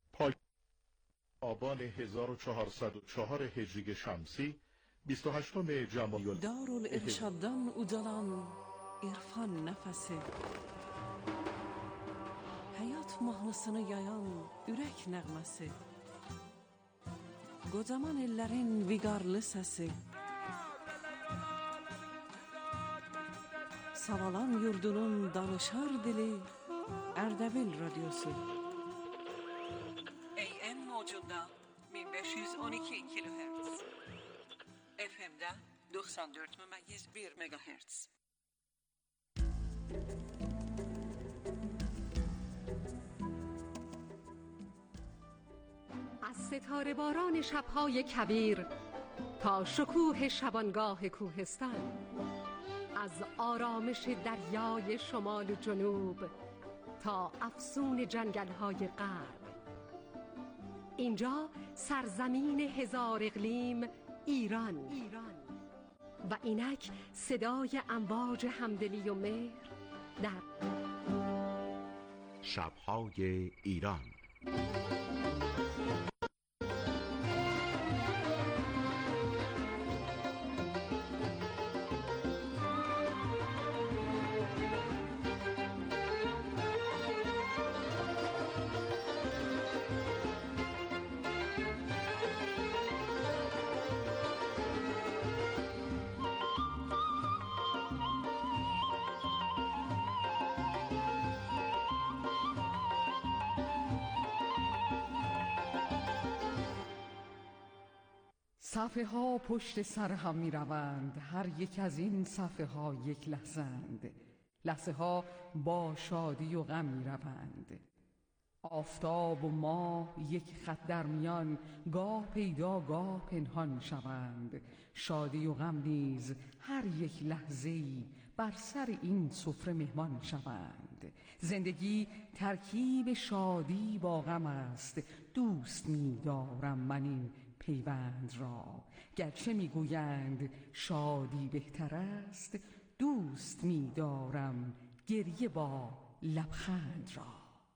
آبان 1404 هجری شمسی، 28 جمادی الاول Darul-Irshaddan udalan irfan nefesi, hayat mahnısını yayan ürək nəğməsi, qocaman ellərin viqarlı səsi, Savalan yurdunun danışar dili, Ərdəbil radyosu. AM mocunda 1512 kilohertz. FM'de 94,1 megahertz. از ستاره باران شب‌های کبیر تا شکوه شبانگاه کوهستان، از آرامش دریای شمال و جنوب تا افسون جنگل‌های غرب، اینجا سرزمین هزار اقلیم ایران و اینک صدای امواج همدلی و مهر در شب‌های ایران. صفحه ها پشت سر هم می روند، هر یک از این صفحه ها یک لحظند، لحظه ها با شادی و غم می روند. آفتاب و ماه یک خط در میان، گاه پیدا گاه پنهان شوند. شادی و غم نیز هر یک لحظه‌ای بر سر این سفره مهمان شوند. زندگی ترکیب شادی با غم است، دوست می دارم من این پیوند را. گرچه میگویند شادی بهتر است، دوست می‌دارم گریه با لبخند را.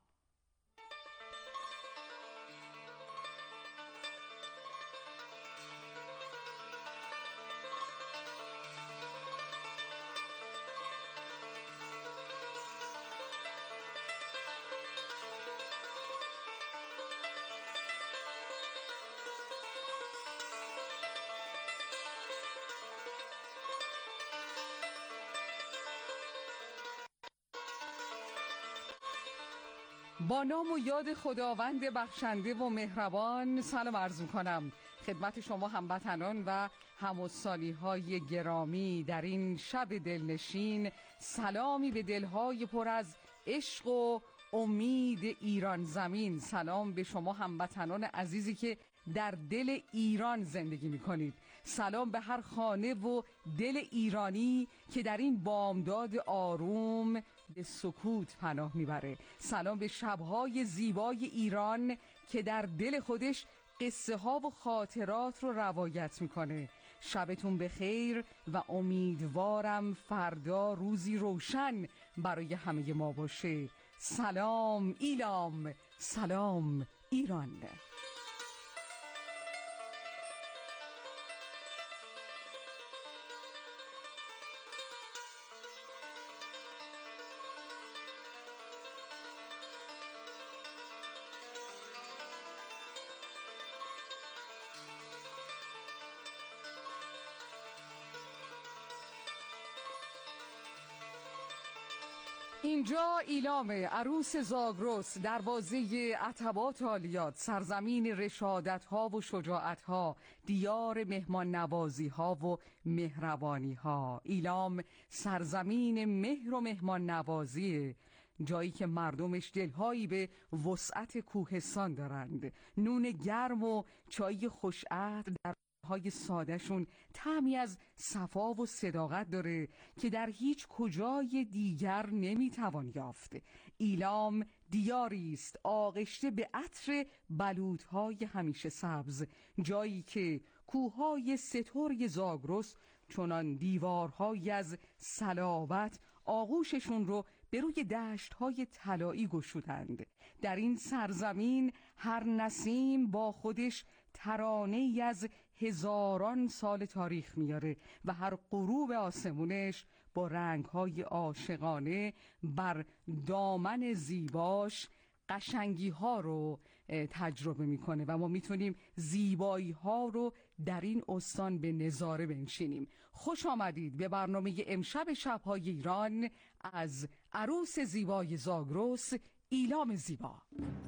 با نام و یاد خداوند بخشنده و مهربان سلام عرض می‌کنم خدمت شما هموطنان و هم‌الثانی‌های گرامی در این شب دلنشین. سلامی به دل‌های پر از عشق و امید ایران زمین. سلام به شما هموطنان عزیزی که در دل ایران زندگی می‌کنید. سلام به هر خانه و دل ایرانی که در این بامداد آروم به سکوت پناه میبره. سلام به شبهای زیبای ایران که در دل خودش قصه ها و خاطرات رو روایت میکنه. شبتون بخیر و امیدوارم فردا روزی روشن برای همه ما باشه. سلام ایلام، سلام ایران. اینجا ایلام، عروس زاگرس، دروازه عتبات عالیات، سرزمین رشادت ها و شجاعت ها، دیار مهمان نوازی ها و مهربانی ها. ایلام سرزمین مهر و مهمان نوازی، جایی که مردمش دلهایی به وسعت کوهستان دارند. نون گرم و چای خوشعطر در های سادهشون طعمی از صفا و صداقت داره که در هیچ کجای دیگر نمیتوان یافت. ایلام دیاری است آغشته به عطر بلوط‌های همیشه سبز، جایی که کوههای سترگ زاگرس چنان دیوارهایی از صلابت آغوششون رو به روی دشت‌های طلایی گشودند. در این سرزمین هر نسیم با خودش ترانه‌ای از هزاران سال تاریخ میاره و هر غروب آسمونش با رنگ‌های عاشقانه بر دامن زیباش قشنگی‌ها رو تجربه میکنه و ما میتونیم زیبایی‌ها رو در این استان به نظاره بنشینیم. خوش آمدید به برنامه امشب شب‌های ایران از عروس زیبای زاگرس، ایلام زیبا.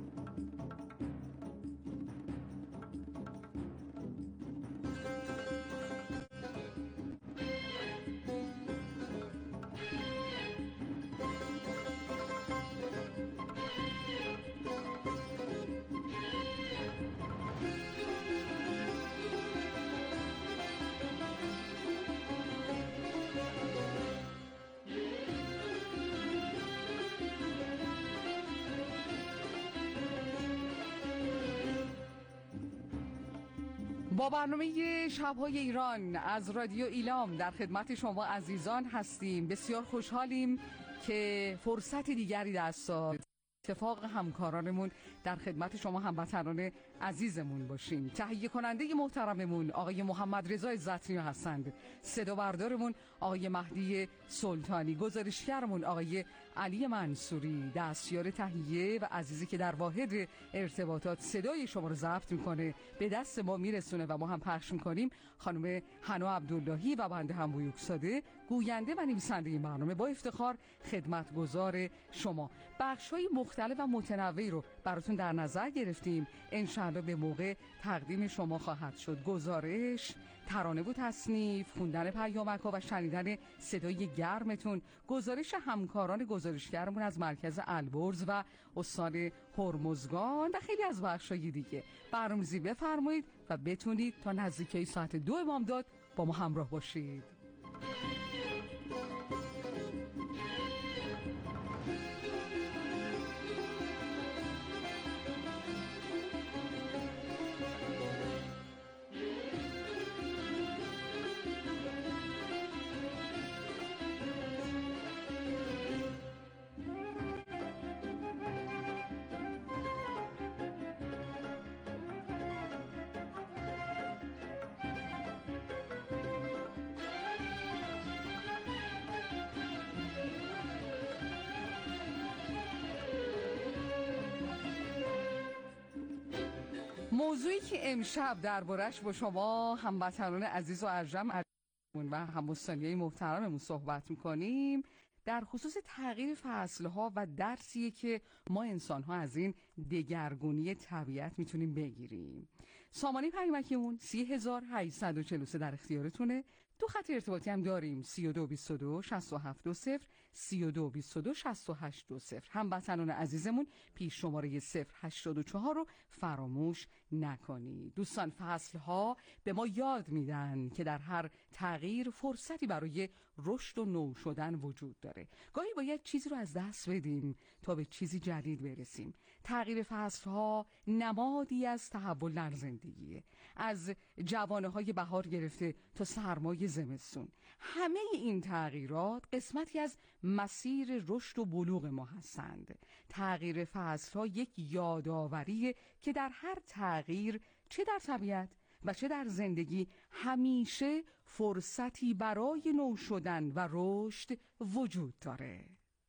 با برنامه شب‌های ایران از رادیو ایلام در خدمت شما عزیزان هستیم. بسیار خوشحالیم که فرصت دیگری دست داد اتفاق همکارانمون در خدمت شما هموطنان عزیزمون باشیم. تهیه کننده محترممون آقای محمد رضا عزت‌نیا هستند، صدا بردارمون آقای مهدی سلطانی، گزارشگرمون آقای علی منصوری، دستیار تهیه و عزیزی که در واحد ارتباطات صدای شما رو ضبط میکنه به دست ما میرسونه و ما هم پخش میکنیم، خانم حنا عبداللهی و بنده هم بویوک‌زاده، گوینده و نویسنده این برنامه، با افتخار خدمتگزار شما. بخش‌های مختلف و متنوعی رو براتون در نظر گرفتیم. انشاءالله به موقع تقدیم شما خواهد شد. گزارش، ترانه و تصنیف، خوندن پیامک‌ها و شنیدن صدای گرمتون، گزارش همکاران گزارشگرمون از مرکز البرز و استان هرمزگان و خیلی از بخش‌های دیگه. برنامه‌ریزی بفرمایید و بتونید تا نزدیکی ساعت 2 بامداد با ما همراه باشید. موضوعی که امشب دربارش با شما هموطنان عزیز و ارجم و هم‌مستمعین محترممون صحبت می‌کنیم در خصوص تغییر فصل‌ها و درسیه که ما انسان‌ها از این دگرگونی طبیعت میتونیم بگیریم. سامانه پیامکمون 30843 در اختیارتونه. دو خط ارتباطی هم داریم 3222 672 3222 682 هموطنان عزیزمون پیش شماره 084 رو فراموش نکنید. دوستان، فصلها به ما یاد میدن که در هر تغییر فرصتی برای رشد و نو شدن وجود داره. گاهی باید چیزی رو از دست بدیم تا به چیزی جدید برسیم. تغییر فصلها نمادی از تحول در زندگیه، از جوانه‌های بهار گرفته تا سرمای زمستون. همه این تغییرات قسمتی از مسیر رشد و بلوغ ما هستند. تغییر فصلها یک یادآوریه که در هر تغییر، چه در طبیعت و چه در زندگی، همیشه فرصتی برای نو شدن و رشد وجود داره.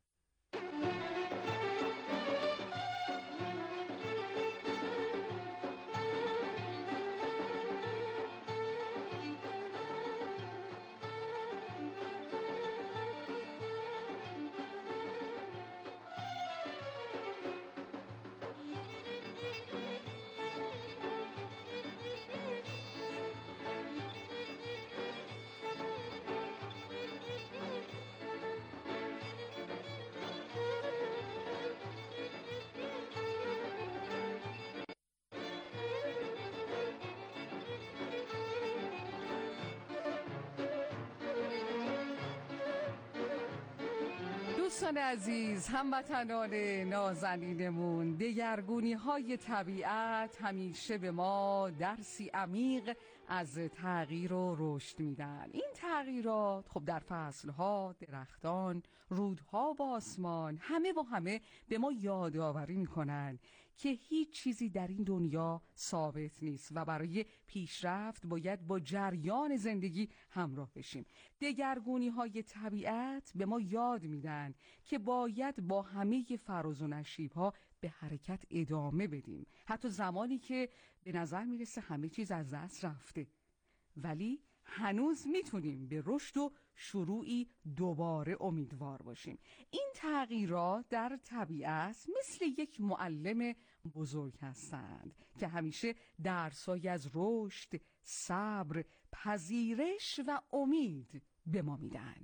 دوستان عزیز، هموطنان نازنینمون، دگرگونی‌های طبیعت همیشه به ما درسی عمیق از تغییر و رشد میدن. این تغییرات خب در فصلها، درختان، رودها و آسمان، همه با همه به ما یادآوری میکنن که هیچ چیزی در این دنیا ثابت نیست و برای پیشرفت باید با جریان زندگی همراه بشیم. دگرگونی‌های طبیعت به ما یاد میدن که باید با همه فراز و نشیب‌ها به حرکت ادامه بدیم، حتی زمانی که به نظر میرسه همه چیز از دست رفته، ولی هنوز میتونیم به رشد و شروعی دوباره امیدوار باشیم. این تغییرات در طبیعت مثل یک معلم بزرگ هستند که همیشه درسایی از رشد، صبر، پذیرش و امید به ما میدن.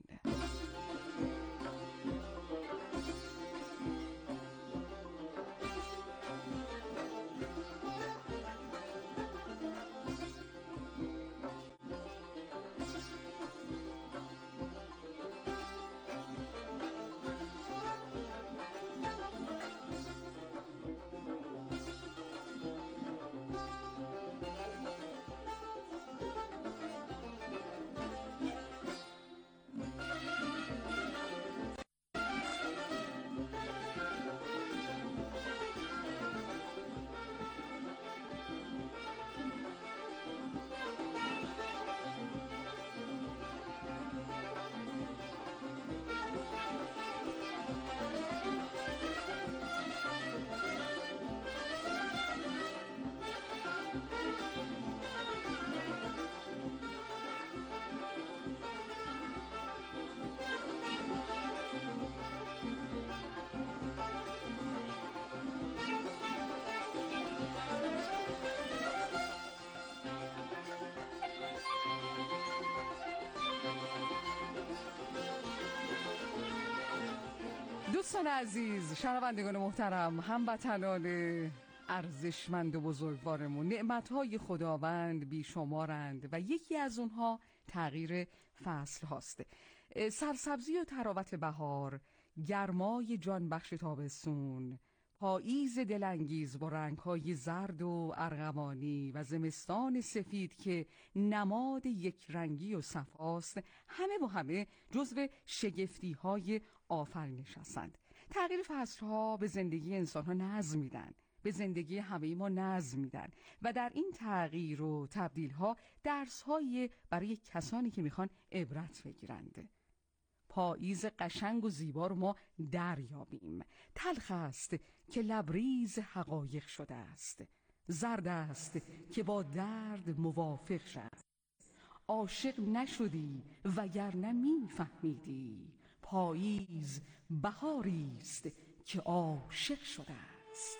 دوستان عزیز، شنوندگان محترم، هموطنان ارزشمند و بزرگوارمون، نعمتهای خداوند بیشمارند و یکی از اونها تغییر فصل هاست. سرسبزی و تراوت بهار، گرمای جانبخش تابستون، پاییز دلانگیز با رنگ‌های زرد و ارغوانی و زمستان سفید که نماد یک رنگی و صفاست، همه با همه جزو شگفتی‌های آفرینش هستند. تغییر فصل‌ها به زندگی انسان‌ها نظم میدن، به زندگی همه ما نظم میدن و در این تغییر و تبدیل‌ها درس‌های برای کسانی که میخوان عبرت بگیرند. پاییز قشنگ و زیبا رو ما دریابیم. تلخ است که لبریز حقایق شده است، زرد است که با درد موافق شد. عاشق نشدی وگرنه میفهمیدی، پاییز بهاری است که عاشق شده است.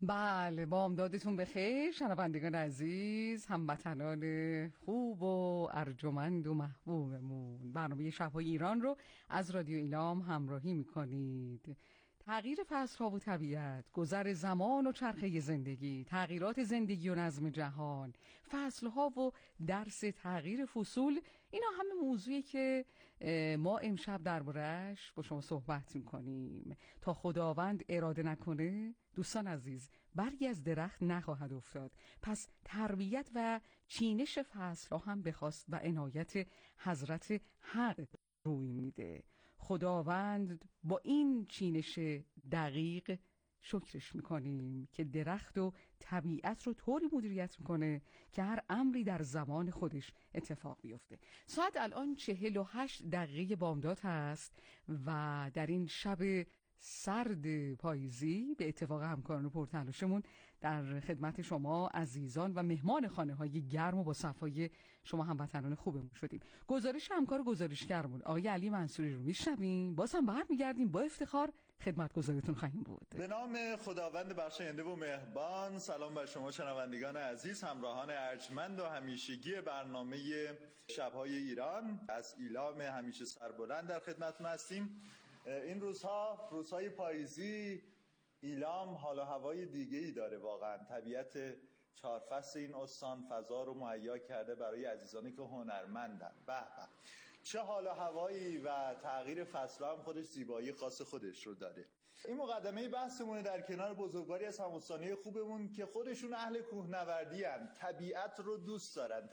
بله، بامدادتون بخیر شنوندگان عزیز، هموطنان خوب و ارجمند و محبوبمون. برنامه شب‌های ایران رو از رادیو ایلام همراهی می‌کنید. تغییر فصل‌ها و طبیعت، گذر زمان و چرخه زندگی، تغییرات زندگی و نظم جهان، فصل‌ها و درس تغییر فصول، اینا همه موضوعی که ما امشب درباره‌اش با شما صحبت می‌کنیم. تا خداوند اراده نکنه دوستان عزیز، برگی از درخت نخواهد افتاد. پس تربیت و چینش فصل‌ها هم بخواست و عنایت حضرت حق روی میده. خداوند با این چینش دقیق شکرش میکنیم که درخت و طبیعت رو طوری مدیریت میکنه که هر امری در زمان خودش اتفاق بیفته. ساعت الان 48 دقیقه بامداد هست و در این شب سرد پاییزی به اتفاق همکاران پرتلاشمون در خدمت شما عزیزان و مهمان خانه‌های گرم و با صفای شما هموطنان خوبمون شدیم. گزارش همکار گزارشگرمون آقای علی منصوری رو میشنویم. باز هم برمیگردیم با افتخار خدمتگزارتون خواهیم بود. به نام خداوند بخشاینده و مهربان. سلام بر شما شنوندگان عزیز، همراهان ارجمند و همیشگی برنامه شب‌های ایران. از ایلام همیشه سربلند در خدمتتون هستیم. این روزهای پاییزی، ایلام حال و هوای دیگه‌ای داره. واقعا طبیعت چهار فصل این استان فضا رو مهیا کرده برای عزیزانی که هنرمندن. به به، چه حال و هوایی و تغییر فصل‌ها هم خودش زیبایی خاص خودش رو داره. این مقدمه بحثمونه در کنار بزرگواری از هم‌استانی خوبمون که خودشون اهل کوهنوردی هستند، طبیعت رو دوست دارن،